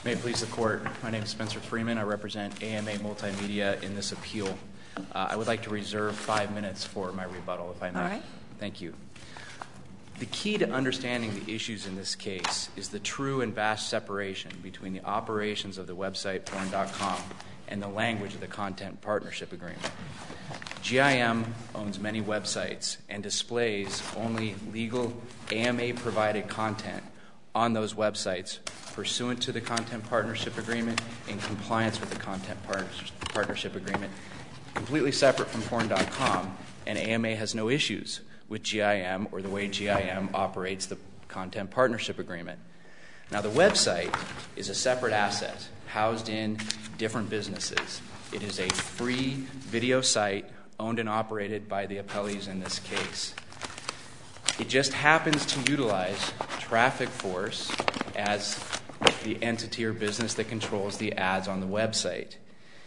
May it please the Court, my name is Spencer Freeman. I represent AMA Multimedia in this appeal. I would like to reserve 5 minutes for my rebuttal, if I may. All right. Thank you. The key to understanding the issues in this case is the true and vast separation between the operations of the website porn.com and the language of the Content Partnership Agreement. GIM owns many websites and displays only legal AMA-provided content on those websites pursuant to the Content Partnership Agreement in compliance with the Content Partnership Agreement, completely separate from porn.com, and AMA has no issues with GIM or the way GIM operates the Content Partnership Agreement. Now, the website is a separate asset housed in different businesses. It is a free video site owned and operated by the appellees in this case. It just happens to utilize Traffic Force as the entity or business that controls the ads on the website.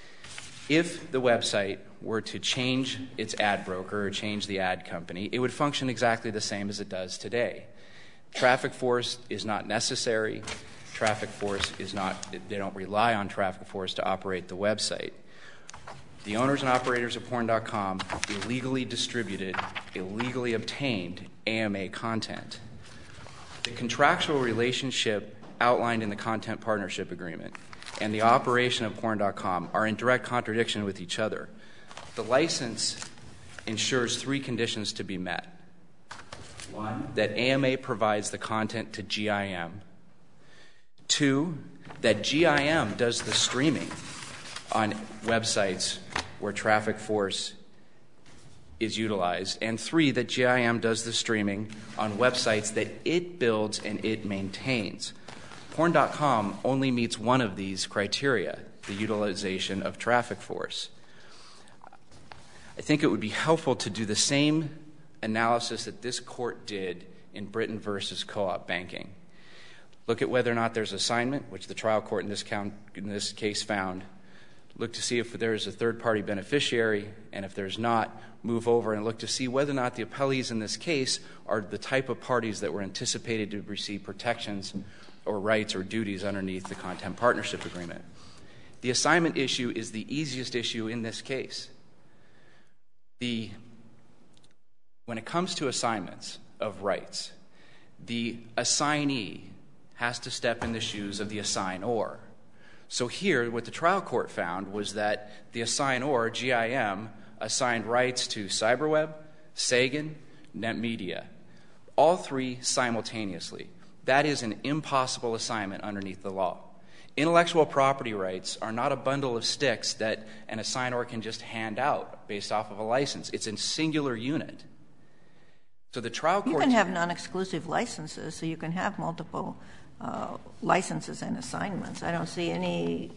If the website were to change its ad broker or change the ad company, it would function exactly the same as it does today. Traffic Force is not necessary. Traffic Force is not, they don't rely on Traffic Force to operate the website. The owners and operators of porn.com illegally distributed, illegally obtained AMA content. The contractual relationship outlined in the Content Partnership Agreement and the operation of porn.com are in direct contradiction with each other. The license ensures 3 conditions to be met. 1, that AMA provides the content to GIM. 2, that GIM does the streaming on websites where Traffic Force is utilized. And 3, that GIM does the streaming on websites that it builds and it maintains. Porn.com only meets one of these criteria, the utilization of Traffic Force. I think it would be helpful to do the same analysis that this court did in Britain versus Co-op Banking. Look at whether or not there's assignment, which the trial court in this case found. Look to see if there's a third-party beneficiary, and if there's not, move over and look to see whether or not the appellees in this case are the type of parties that were anticipated to receive protections or rights or duties underneath the Content Partnership Agreement. The assignment issue is the easiest issue in this case. When it comes to assignments of rights, the assignee has to step in the shoes of the assignor. So here, what the trial court found was that the assignor, GIM, assigned rights to Cyberweb, Sagan, NetMedia, all 3 simultaneously. That is an impossible assignment underneath the law. Intellectual property rights are not a bundle of sticks that an assignor can just hand out based off of a license. It's a singular unit. So the trial court... You can have non-exclusive licenses, so you can have multiple licenses and assignments. I don't see any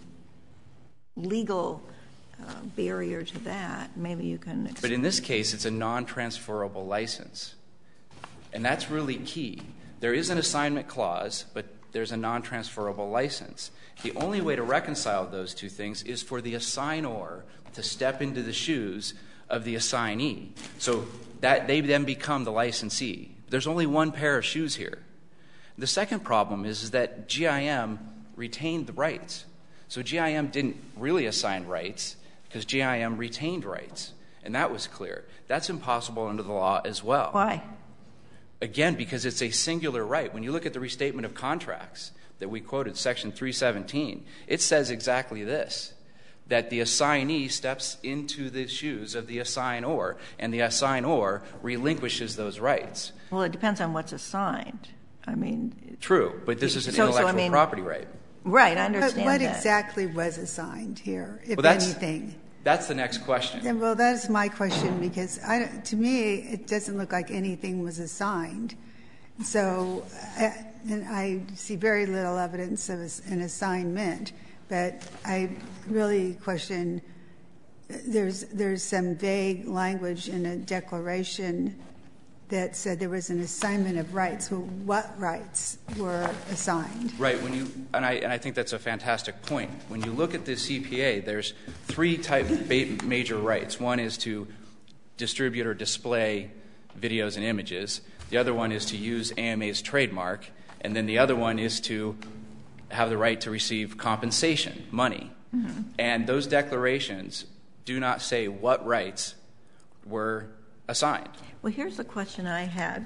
legal barrier to that. Maybe you can... But in this case, it's a non-transferable license. And that's really key. There is an assignment clause, but there's a non-transferable license. The only way to reconcile those 2 things is for the assignor to step into the shoes of the assignee. So that they then become the licensee. There's only one pair of shoes here. The second problem is that GIM retained the rights. So GIM didn't really assign rights because GIM retained rights. And that was clear. That's impossible under the law as well. Why? Again, because it's a singular right. When you look at the restatement of contracts that we quoted, Section 317, it says exactly this, that the assignee steps into the shoes of the assignor, and the assignor relinquishes those rights. Well, it depends on what's assigned. I mean... True, but this is an intellectual property right. Right, I understand But what that. exactly was assigned here, if anything? That's the next question. Well, that's my question, because to me, it doesn't look like anything was assigned. So and I see very little evidence of an assignment, but I really question, there's some vague language in a declaration that said there was an assignment of rights. Well, what rights were assigned? Right. And I think that's a fantastic point. When you look at the CPA, there's 3 major rights. One is to distribute or display videos and images. The other one is to use AMA's trademark. And then the other one is to have the right to receive compensation, money. And those declarations do not say what rights were assigned. Well, here's the question I had.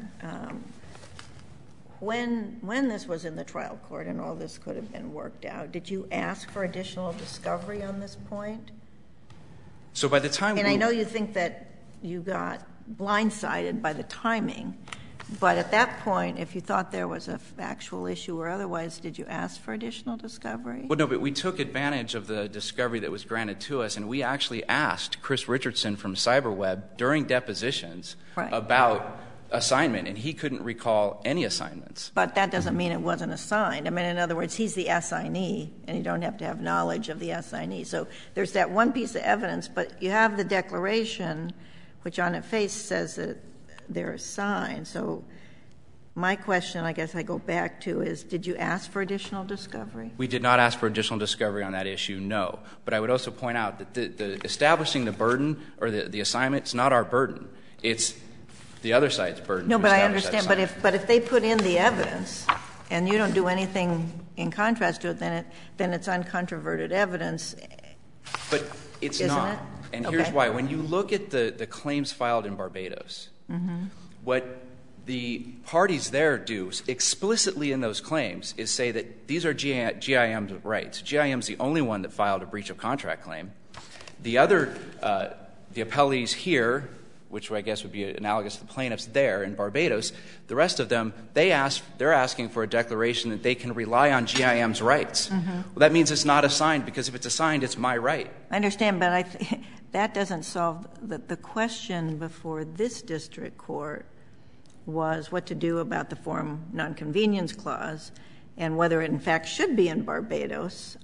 When this was in the trial court and all this could have been worked out, did you ask for additional discovery on this point? So by the time I know you think that you got blindsided by the timing, but at that point, if you thought there was a factual issue or otherwise, did you ask for additional discovery? Well, no, but we took advantage of the discovery that was granted to us, and we actually asked Chris Richardson from CyberWeb during depositions about assignment, and he couldn't recall any assignments. But that doesn't mean it wasn't assigned. I mean, in other words, he's the assignee, and you don't have to have knowledge of the assignee. So there's that one piece of evidence, but you have the declaration, which on its face says that they're assigned. So my question, I guess I go back to, is did you ask for additional discovery? We did not ask for additional discovery on that issue, no. But I would also point out that the establishing the burden or the assignment is not our burden. It's the other side's burden. No, but I understand. But if they put in the evidence and you don't do anything in contrast to it, then it's uncontroverted evidence. But it's isn't not. It? And here's why. When you look at the claims filed in Barbados, what the parties there do explicitly in those claims is say that these are GIM's rights. GIM's the only one that filed a breach of contract claim. The other, the appellees here, which I guess would be analogous to the plaintiffs there in Barbados, the rest of them, they're asking for a declaration that they can rely on GIM's rights. Well, that means it's not assigned, because if it's assigned, it's my right. I understand, but that doesn't solve the question before this district court was what to do about the forum nonconvenience clause and whether it in fact should be in Barbados.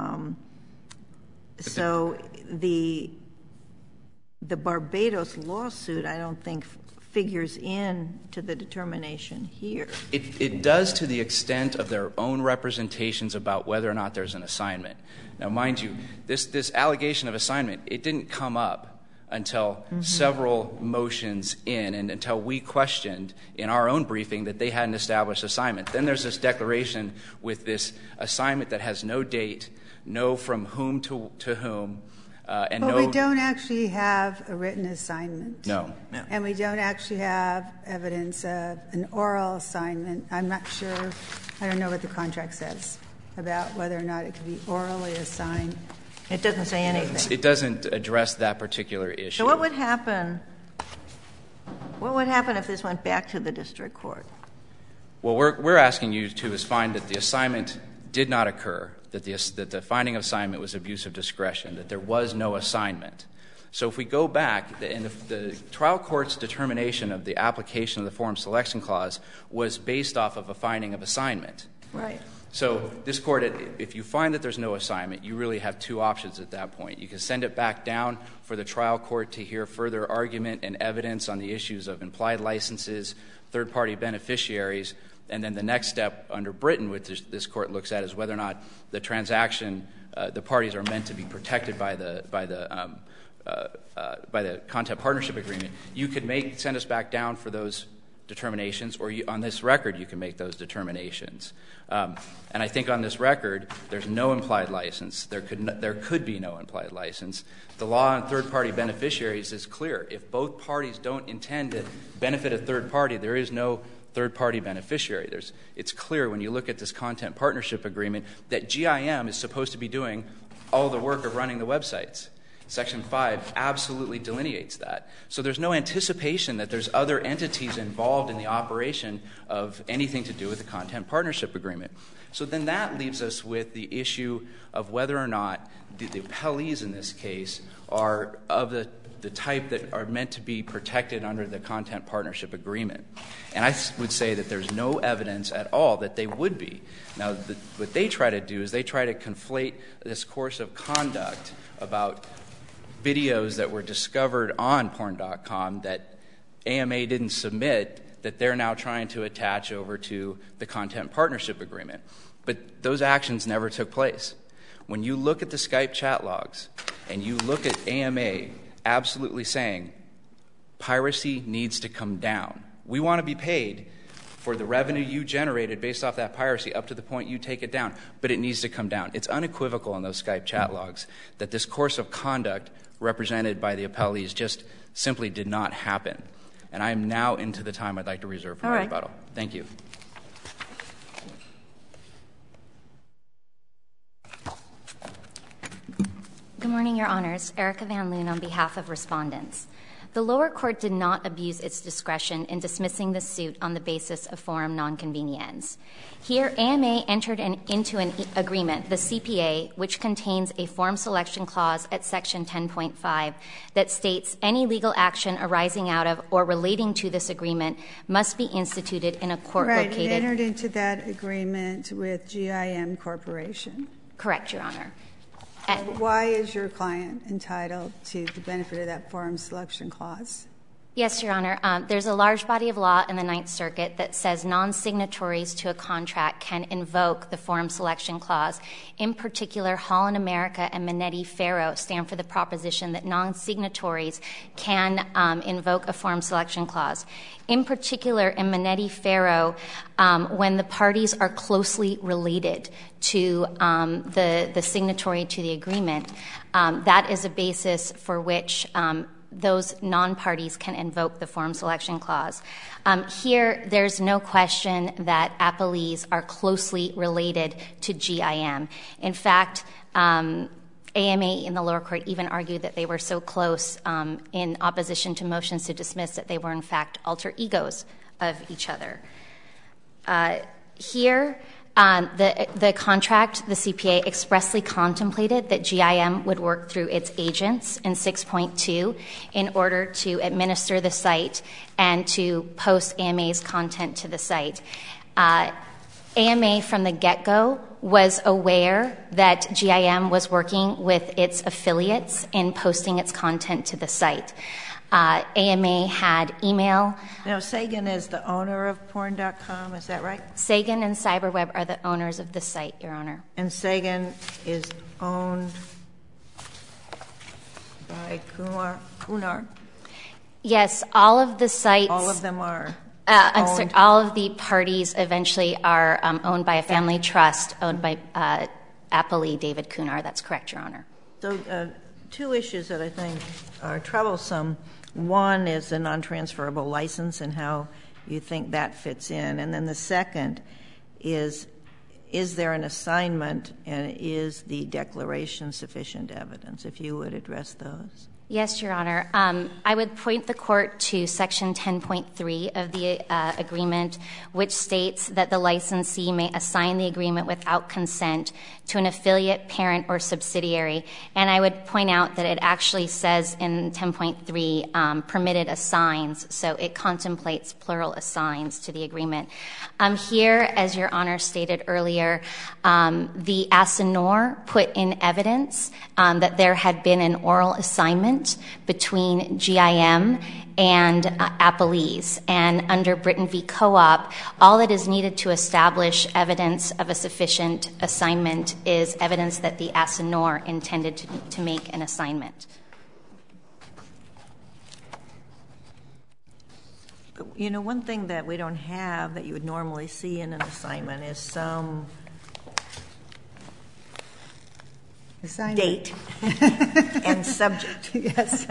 So the Barbados lawsuit, I don't think, figures in to the determination here. It does to the extent of their own representations about whether or not there's an assignment. Now, mind you, this allegation of assignment, it didn't come up until several motions in and until we questioned in our own briefing that they hadn't established assignment. Then there's this declaration with this assignment that has no date, no from whom to whom, and but we don't actually have a written assignment. No. And we don't actually have evidence of an oral assignment. I'm not sure. I don't know what the contract says about whether or not it could be orally assigned. It doesn't say anything. It doesn't address that particular issue. So what would happen if this went back to the district court? Well, we're asking you to find that the assignment did not occur, that the finding of assignment was abuse of discretion, that there was no assignment. So if we go back, and the trial court's determination of the application of the forum selection clause was based off of a finding of assignment. Right. So this court, if you find that there's no assignment, you really have two options at that point. You can send it back down for the trial court to hear further argument and evidence on the issues of implied licenses, third-party beneficiaries, and then the next step under Britain, which this court looks at, is whether or not the transaction, the parties are meant to be protected by the content partnership agreement. You could send us back down for those determinations, or on this record you can make those determinations. And I think on this record, there's no implied license. There could be no implied license. The law on third-party beneficiaries is clear. If both parties don't intend to benefit a third party, there is no third-party beneficiary. It's clear when you look at this content partnership agreement that GIM is supposed to be doing all the work of running the websites. Section 5 absolutely delineates that. So there's no anticipation that there's other entities involved in the operation of anything to do with the content partnership agreement. So then that leaves us with the issue of whether or not the appellees in this case are of the type that are meant to be protected under the content partnership agreement. And I would say that there's no evidence at all that they would be. Now, what they try to do is they try to conflate this course of conduct about videos that were discovered on porn.com that AMA didn't submit, that they're now trying to attach over to the content partnership agreement. But those actions never took place. When you look at the Skype chat logs and you look at AMA absolutely saying piracy needs to come down, we want to be paid for the revenue you generated based off that piracy up to the point you take it down, but it needs to come down. It's unequivocal in those Skype chat logs that this course of conduct represented by the appellees just simply did not happen. And I am now into the time I'd like to reserve for my rebuttal. Thank you. Good morning, Your Honors. Erica Van Loon on behalf of respondents. The lower court did not abuse its discretion in dismissing the suit on the basis of forum nonconvenience. Here, AMA entered into an agreement, the CPA, which contains a forum selection clause at Section 10.5 that states any legal action arising out of or relating to this agreement must be instituted in a court located. Right, it entered into that agreement with GIM Corporation. Correct, Your Honor. Why is your client entitled to the benefit of that forum selection clause? Yes, Your Honor. There's a large body of law in the Ninth Circuit that says non-signatories to a contract can invoke the forum selection clause. In particular, Holland America and Minetti-Farrow stand for the proposition that non-signatories can invoke a forum selection clause. In particular, in Minetti-Farrow, when the parties are closely related to the signatory to the agreement, that is a basis for which those non-parties can invoke the forum selection clause. Here, there's no question that appellees are closely related to GIM. In fact, AMA in the lower court even argued that they were so close in opposition to motions to dismiss that they were in fact alter egos of each other. Here, the contract, the CPA, expressly contemplated that GIM would work through its agents in 6.2 in order to administer the site and to post AMA's content to the site. AMA from the get-go was aware that GIM was working with its affiliates in posting its content to the site. AMA had email. Now, Sagan is the owner of porn.com, is that right? Sagan and CyberWeb are the owners of the site, Your Honor. And Sagan is owned by Kunar? Yes, all of the sites. All of them are owned. All of the parties eventually are owned by a family trust owned by appellee David Kunar. That's correct, Your Honor. So two issues that I think are troublesome. One is the non-transferable license and how you think that fits in. And then the second is there an assignment and is the declaration sufficient evidence? If you would address those. Yes, Your Honor. I would point the court to Section 10.3 of the agreement, which states that the licensee may assign the agreement without consent to an affiliate, parent, or subsidiary. And I would point out that it actually says in 10.3 permitted assigns, so it contemplates plural assigns to the agreement. Here, as Your Honor stated earlier, the assignor put in evidence that there had been an oral assignment between GIM and appellees. And under Britain v. Co-op, all that is needed to establish evidence of a sufficient assignment is evidence that the assignor intended to make an assignment. You know, one thing that we don't have that you would normally see in an assignment is some date and subject. Yes.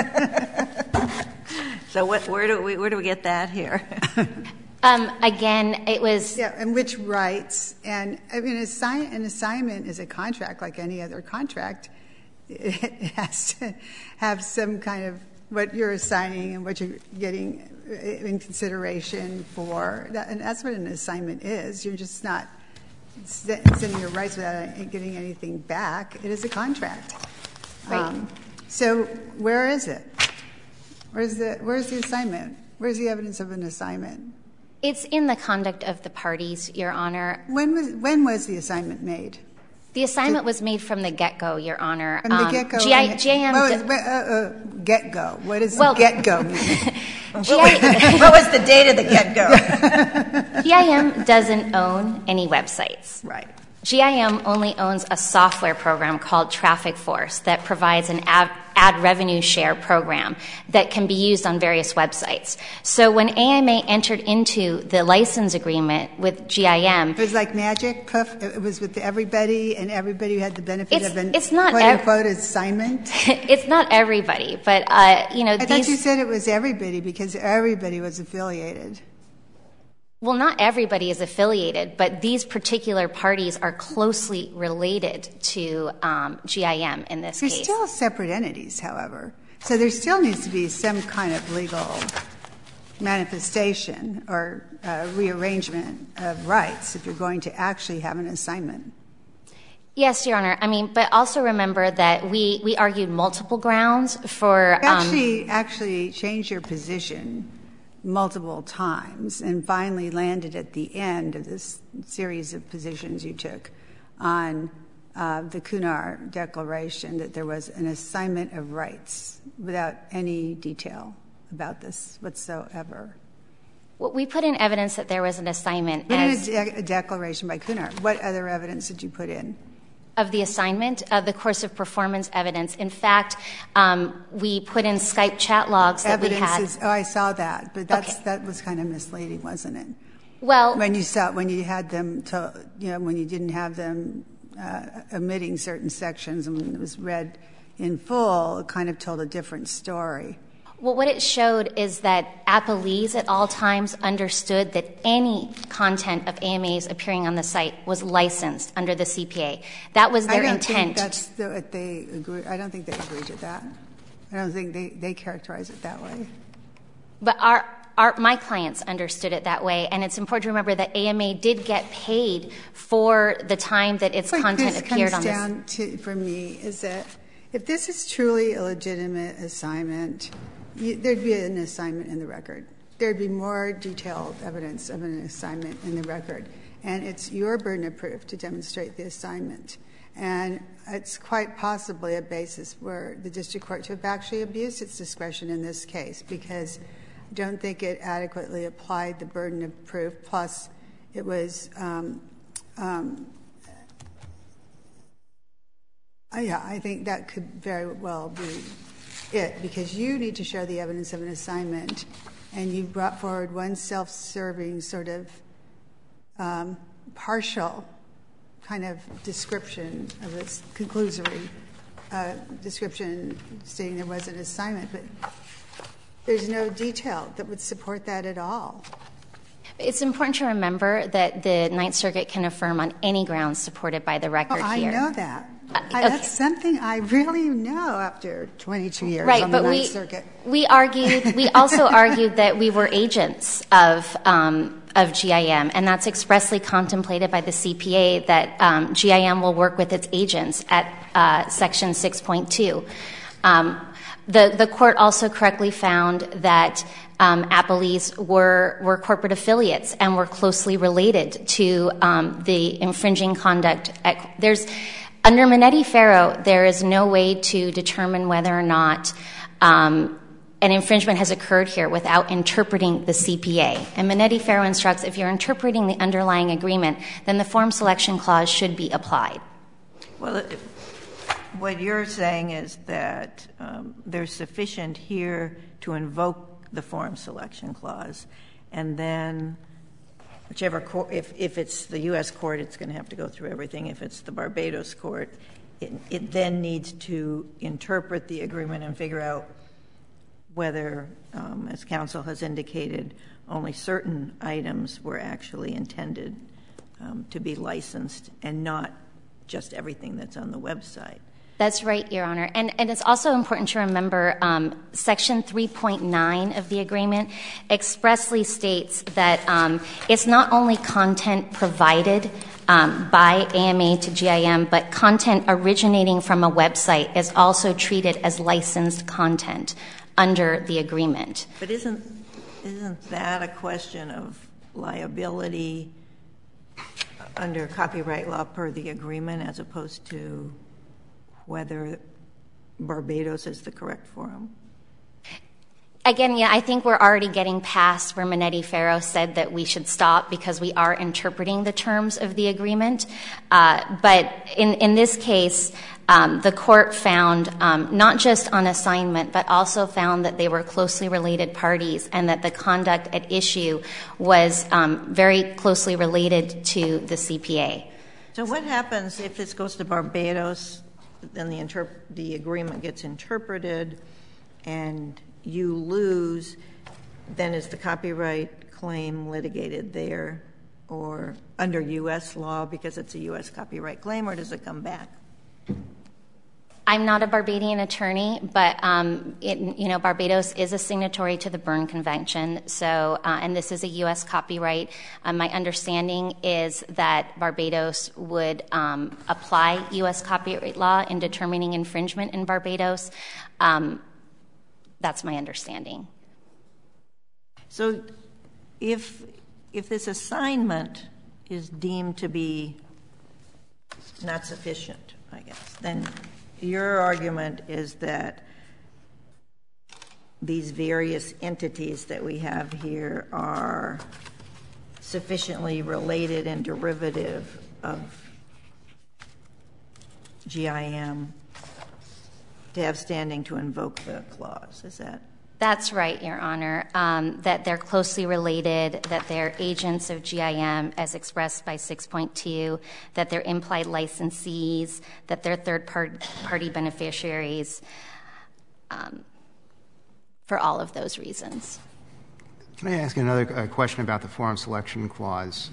So where do we get that here? Again, it was... Yeah, and which rights. And, I mean, an assignment is a contract like any other contract. It has to have some kind of what you're assigning and what you're getting in consideration for. And that's what an assignment is. You're just not sending your rights without getting anything back. It is a contract. Right. So where is it? Where's the assignment? Where's the evidence of an assignment? It's in the conduct of the parties, Your Honor. When was the assignment made? The assignment was made from the get-go, Your Honor. From the get-go? Get-go. What does get-go mean? What was the date of the get-go? GIM doesn't own any websites. Right. GIM only owns a software program called Traffic Force that provides an ad revenue share program that can be used on various websites. So when AMA entered into the license agreement with GIM... It was like magic, poof, it was with everybody, and everybody had the benefit of an quote-unquote assignment? It's not everybody, but, you know... I thought you said it was everybody because everybody was affiliated. Well, not everybody is affiliated, but these particular parties are closely related to GIM in this case. They're still separate entities, however. So there still needs to be some kind of legal manifestation or rearrangement of rights if you're going to actually have an assignment. Yes, Your Honor. I mean, but also remember that we argued multiple grounds for... Actually changed your position multiple times and finally landed at the end of this series of positions you took on the Kunar Declaration that there was an assignment of rights without any detail about this whatsoever. Well, we put in evidence that there was an assignment. Put in a declaration by Kunar. What other evidence did you put in? Of the assignment, of the course of performance evidence. In fact, we put in Skype chat logs that we had. I saw that, but that was kind of misleading, wasn't it? Well, when you had them, when you didn't have them omitting certain sections and when it was read in full, it kind of told a different story. Well, what it showed is that appellees at all times understood that any content of AMAs appearing on the site was licensed under the CPA. That was their intent. I don't think that's what they agree. I don't think they agreed to that. I don't think they characterize it that way. But my clients understood it that way, and it's important to remember that AMA did get paid for the time that its content appeared on this. What comes down to, for me, is that if this is truly a legitimate assignment, there'd be an assignment in the record. There'd be more detailed evidence of an assignment in the record. And it's your burden of proof to demonstrate the assignment. And it's quite possibly a basis where the district court to have actually abused its discretion in this case because I don't think it adequately applied the burden of proof. Plus, it was, I think that could very well be it, because you need to show the evidence of an assignment, and you brought forward one self-serving sort of partial kind of description of this conclusory description stating there was an assignment, but there's no detail that would support that at all. It's important to remember that the Ninth Circuit can affirm on any grounds supported by the record here. I know that. That's something I really know after 22 years on the Ninth Circuit. We also argued that we were agents of GIM, and that's expressly contemplated by the CPA that GIM will work with its agents at Section 6.2. The court also correctly found that appellees were corporate affiliates and were closely related to the infringing conduct. Under Minetti-Farrow, there is no way to determine whether or not an infringement has occurred here without interpreting the CPA. And Minetti-Farrow instructs if you're interpreting the underlying agreement, then the form selection clause should be applied. Well, what you're saying is that there's sufficient here to invoke the form selection clause, and then whichever court, if it's the U.S. court, it's going to have to go through everything. If it's the Barbados court, it then needs to interpret the agreement and figure out whether, as counsel has indicated, only certain items were actually intended to be licensed and not just everything that's on the website. That's right, Your Honor. And it's also important to remember Section 3.9 of the agreement expressly states that it's not only content provided by AMA to GIM, but content originating from a website is also treated as licensed content under the agreement. But isn't that a question of liability under copyright law per the agreement as opposed to whether Barbados is the correct forum? Again, yeah, I think we're already getting past where Minetti-Ferro said that we should stop because we are interpreting the terms of the agreement. But in this case, the court found not just on assignment, but also found that they were closely related parties and that the conduct at issue was very closely related to the CPA. So what happens if this goes to Barbados, then the agreement gets interpreted and you lose, then is the copyright claim litigated there or under U.S. law because it's a U.S. copyright claim, or does it come back? I'm not a Barbadian attorney, but Barbados is a signatory to the Berne Convention, so and this is a U.S. copyright. My understanding is that Barbados would apply U.S. copyright law in determining infringement in Barbados. That's my understanding. So if this assignment is deemed to be not sufficient, I guess, then your argument is that these various entities that we have here are sufficiently related and derivative of GIM to have standing to invoke the clause. Is that? That's right, Your Honor, that they're closely related, that they're agents of GIM as expressed by 6.2, that they're implied licensees, that they're third-party beneficiaries, for all of those reasons. Can I ask another question about the forum selection clause?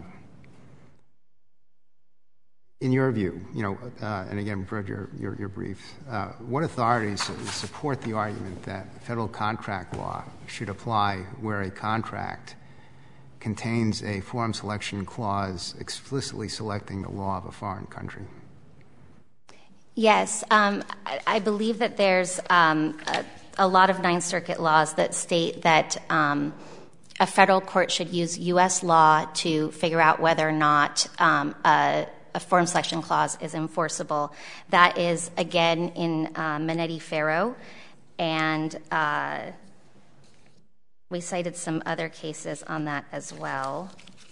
In your view, and again, we've read your brief, what authorities support the argument that federal contract law should apply where a contract contains a forum selection clause explicitly selecting the law of a foreign country? Yes. I believe that there's a lot of Ninth Circuit laws that state that a federal court should use U.S. law to figure out whether or not a forum selection clause is enforceable. That is, again, in Minetti-Ferro, and we cited some other cases on that as well.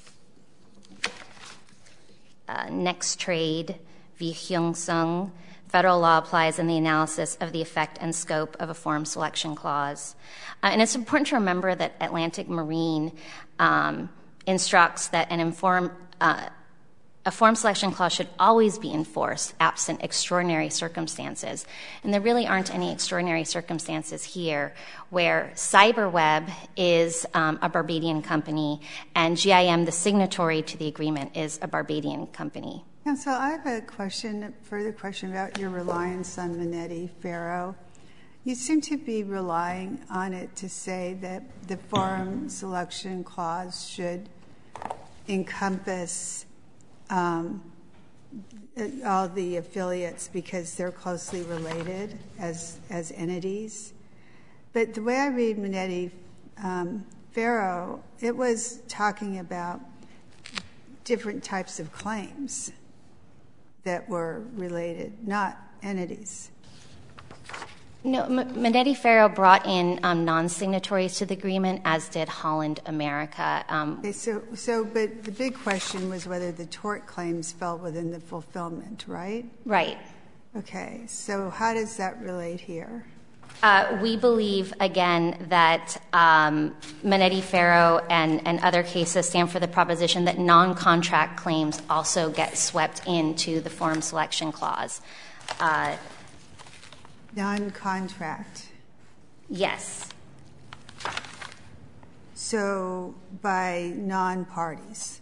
Next Trade v. Hyung-sung, federal law applies in the analysis of the effect and scope of a forum selection clause. And it's important to remember that Atlantic Marine instructs that a forum selection clause should always be enforced absent extraordinary circumstances. And there really aren't any extraordinary circumstances here where CyberWeb is a Barbadian company and GIM, the signatory to the agreement, is a Barbadian company. Counsel, I have a further question about your reliance on Minetti-Ferro. You seem to be relying on it to say that the forum selection clause should encompass all the affiliates because they're closely related as entities. But the way I read Minetti-Ferro, it was talking about different types of claims that were related, not entities. No, Minetti-Ferro brought in non-signatories to the agreement, as did Holland America. Okay, but the big question was whether the tort claims fell within the fulfillment, right? Right. Okay, so how does that relate here? We believe, again, that Minetti-Ferro and other cases stand for the proposition that non-contract claims also get swept into the forum selection clause. Non-contract? Yes. So by non-parties?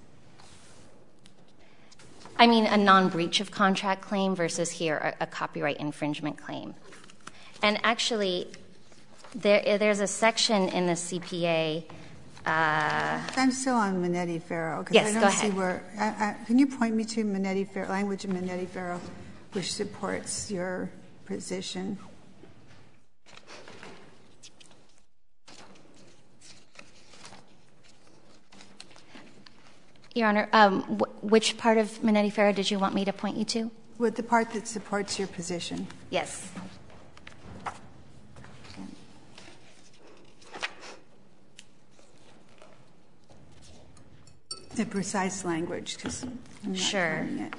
I mean, a non-breach of contract claim versus here a copyright infringement claim. And actually, there's a section in the CPA. I'm still on Minetti-Ferro. Yes, go ahead. Can you point me to Minetti-Ferro, language of Minetti-Ferro, which supports your position? Your Honor, which part of Minetti-Ferro did you want me to point you to? With the part that supports your position. Yes. the precise language, because I'm not finding it.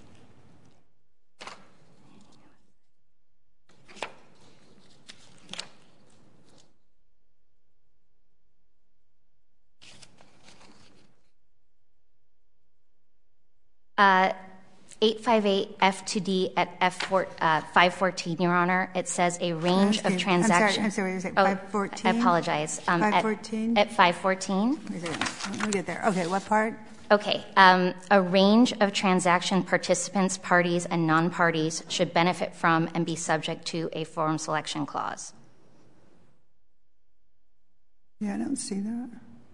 Uh, 858 F2D at 514, Your Honor. It says a range of transactions. I'm sorry, is it 514? I apologize. 514? At 514. Let me get there. Okay, what part? Okay. A range of transaction participants, parties, and non-parties should benefit from and be subject to a forum selection clause. Yeah, I don't see that.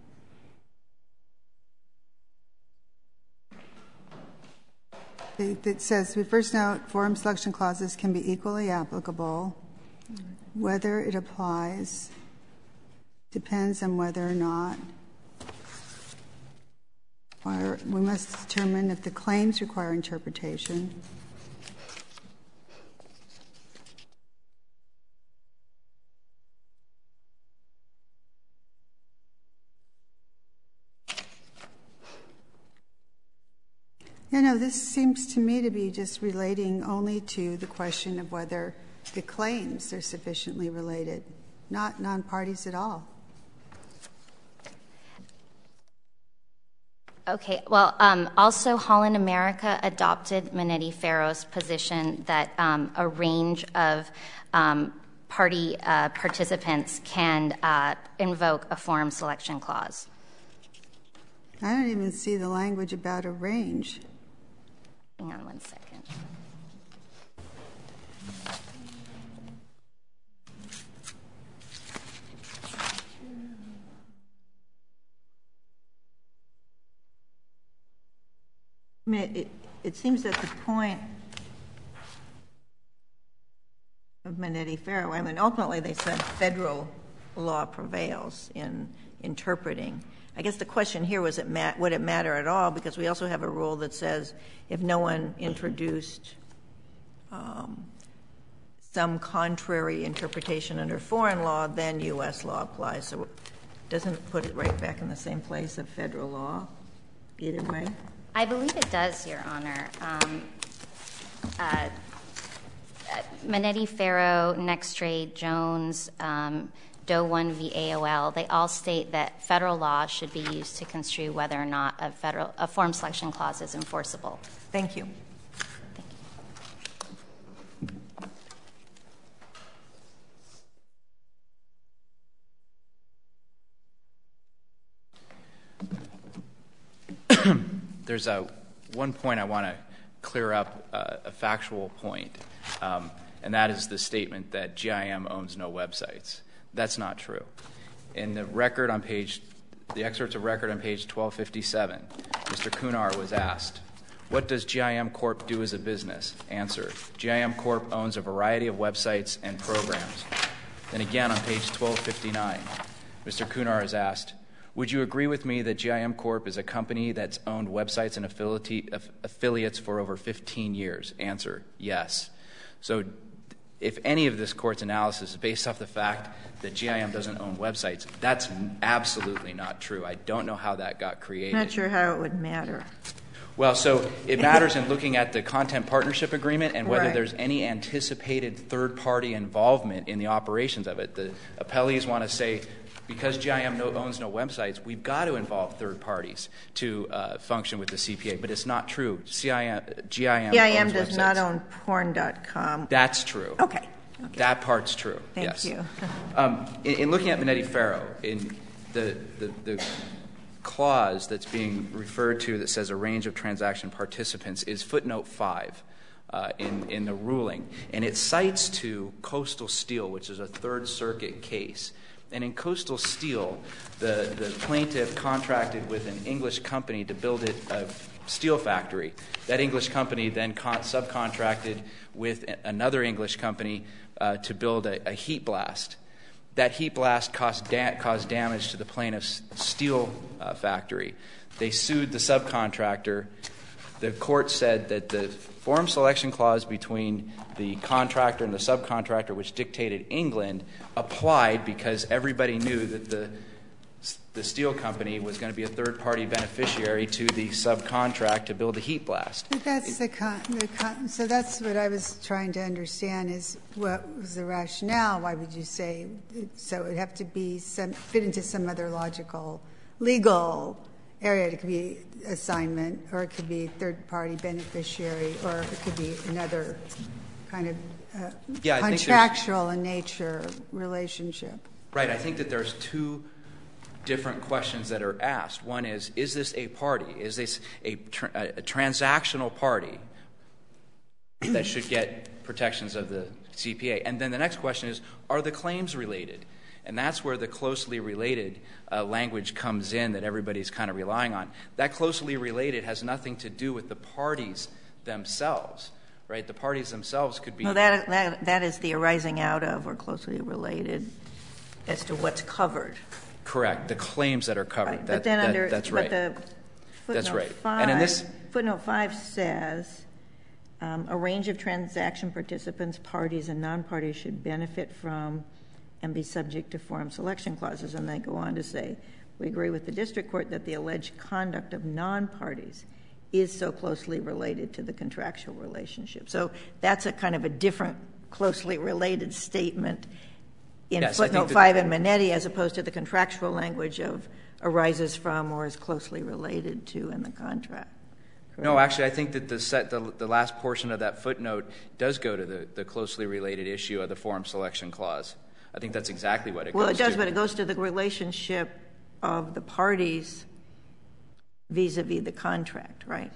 It says, we first note, forum selection clauses can be equally applicable. Whether it applies depends on whether or not. We must determine if the claims require interpretation. Yeah, no, this seems to me to be just relating only to the question of whether the claims are sufficiently related, not non-parties at all. Okay. Well, also Holland America adopted Minetti-Farrow's position that a range of party participants can invoke a forum selection clause. I don't even see the language about a range. Hang on one second. I mean, it seems that the point of Minetti-Farrow, I mean, ultimately they said federal law prevails in interpreting. I guess the question here was, would it matter at all? Because we also have a rule that says if no one introduced some contrary interpretation under foreign law, then U.S. law applies. So it doesn't put it right back in the same place of federal law either way? I believe it does, Your Honor. Minetti-Farrow, Nextrade, Jones, Doe 1 v. AOL, they all state that federal law should be used to construe whether or not a forum selection clause is enforceable. Thank you. There's one point I want to clear up, a factual point, and that is the statement that GIM owns no websites. That's not true. In the record on the excerpts of record on page 1257, Mr. Kunar was asked, what does GIM Corp do as a business? Answer, GIM Corp owns a variety of websites and programs. Then again on page 1259, Mr. Kunar is asked, would you agree with me that GIM Corp is a company that's owned websites and affiliates for over 15 years? Answer, yes. So if any of this court's analysis is based off the fact that GIM doesn't own websites, that's absolutely not true. I don't know how that got created. I'm not sure how it would matter. Well, so it matters in looking at the content partnership agreement and whether Right. there's any anticipated third-party involvement in the operations of it. The appellees want to say, because GIM owns no websites, we've got to involve third parties to function with the CPA. But it's not true. GIM owns does websites. not own porn.com. That's true. Okay. That part's true. Thank you. In looking at Minetti-Farrow, in the clause that's being referred to that says a range of transaction participants is footnote 5 in the ruling. And it cites to Coastal Steel, which is a Third Circuit case. And in Coastal Steel, the plaintiff contracted with an English company to build a steel factory. That English company then subcontracted with another English company to build a heat blast. That heat blast caused damage to the plaintiff's steel factory. They sued the subcontractor. The court said that the forum selection clause between the contractor and the subcontractor, which dictated England, applied because everybody knew that the the steel company was going to be a third-party beneficiary to the subcontract to build a heat blast. But that's so that's what I was trying to understand is what was the rationale? Why would you say so? It would have to be fit into some other logical, legal area. It could be assignment, or it could be third-party beneficiary, or it could be another kind of contractual in nature relationship. Right. I think that there's two different questions that are asked. One is this a party? Is this a transactional party that should get protections of the CPA? And then the next question is, are the claims related? And that's where the closely related language comes in that everybody's kind of relying on. That closely related has nothing to do with the parties themselves, right? The parties themselves could be... No, that is the arising out of or closely related as to what's covered. Correct. The claims that are covered. Right. But then that's right. But the that's right. And in this footnote 5 says a range of transaction participants, parties, and non-parties should benefit from and be subject to forum selection clauses. And they go on to say, we agree with the district court that the alleged conduct of non-parties is so closely related to the contractual relationship. So that's a kind of a different closely related statement in footnote 5 in Minetti, as opposed to the contractual language of arises from or is closely related to in the contract. Correct? No, actually, I think that the last portion of that footnote does go to the closely related issue of the forum selection clause. I think that's exactly what it goes to. Well, it does, but it goes to the relationship of the parties vis-a-vis the contract, right?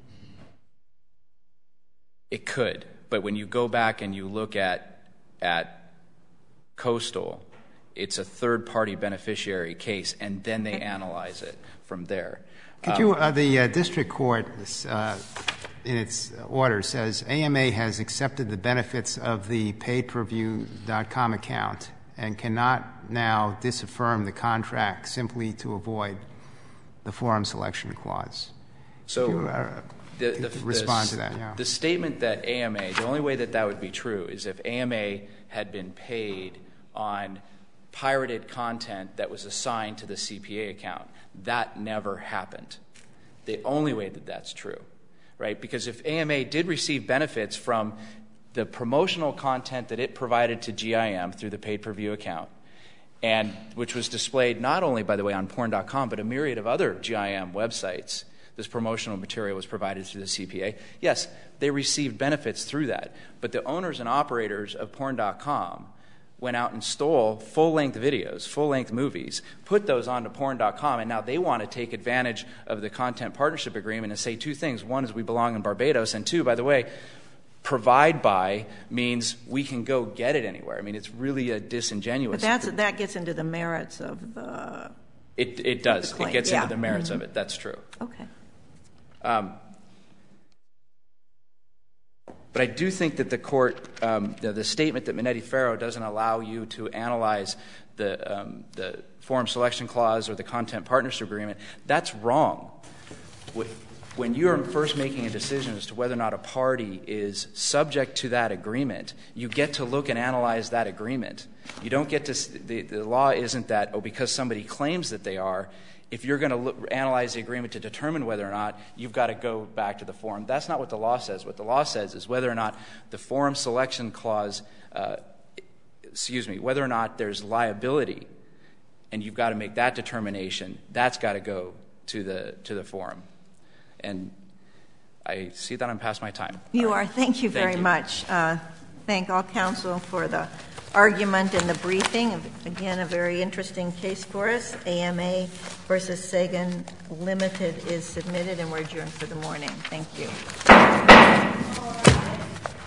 It could, but when you go back and you look at Coastal, it's a third-party beneficiary case, and then they analyze it from there. Could you, the district court, in its order, says AMA has accepted the benefits of the paidperview.com account and cannot now disaffirm the contract simply to avoid the forum selection clause. So respond to that, yeah. The statement that AMA, the only way that would be true is if AMA had been paid on pirated content that was assigned to the CPA account. That never happened. The only way that that's true, right? Because if AMA did receive benefits from the promotional content that it provided to GIM through the paid-per-view account, and which was displayed not only, by the way, on porn.com, but a myriad of other GIM websites, this promotional material was provided through the CPA. Yes, they received benefits through that. But the owners and operators of porn.com went out and stole full-length videos, full-length movies, put those onto porn.com, and now they want to take advantage of the content partnership agreement and say two things. One is we belong in Barbados, and two, by the way, provide by means we can go get it anywhere. I mean, it's really a disingenuous. But that gets into the merits of the. It does. The it gets into the merits of it. That's true. Okay. But I do think that the court, the statement that Minetti-Farrow doesn't allow you to analyze the forum selection clause or the content partnership agreement, that's wrong. When you're first making a decision as to whether or not a party is subject to that agreement, you get to look and analyze that agreement. You don't get to the law isn't that, because somebody claims that they are. If you're going to analyze the agreement to determine whether or not, you've got to go back to the forum. That's not what the law says. What the law says is whether or not the forum selection clause, whether or not there's liability, and you've got to make that determination, that's got to go to the forum. And I see that I'm past my time. You are. Thank you very much. Thank all counsel for the argument and the briefing. Again, a very interesting case for us. AMA versus Sagan Limited is submitted, and we're adjourned for the morning. Thank you.